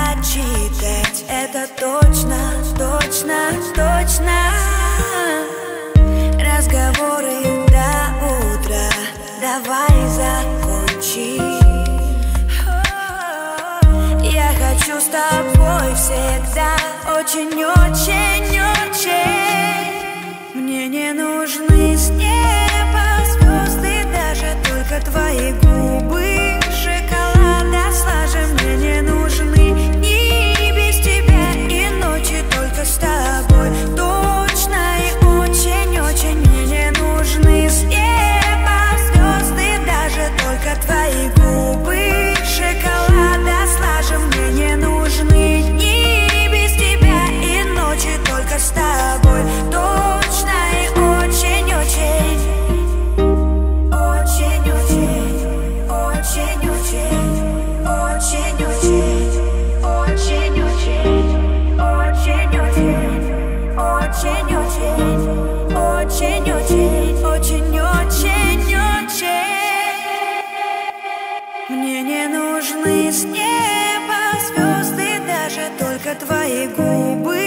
прочитать. Это точно, точно, точно. Разговоры до утра, давай закончим. Я хочу с тобой всегда, очень-очень-очень. Мне не нужны с неба звезды, даже только твои губы шоколада слаже. Мне не нужны дни без тебя и ночи только с тобой. Точно и очень-очень. Мне не нужны с неба звезды, даже только твои губы шоколада слаже. Мне не нужны дни без тебя и ночи только с тобой. Точно и очень-очень. Очень-очень. Очень-очень. Очень-очень. Очень-очень. Очень-очень. Очень-очень. Очень-очень. Очень-очень-очень. Мне не нужны с неба звезды, даже только твои губы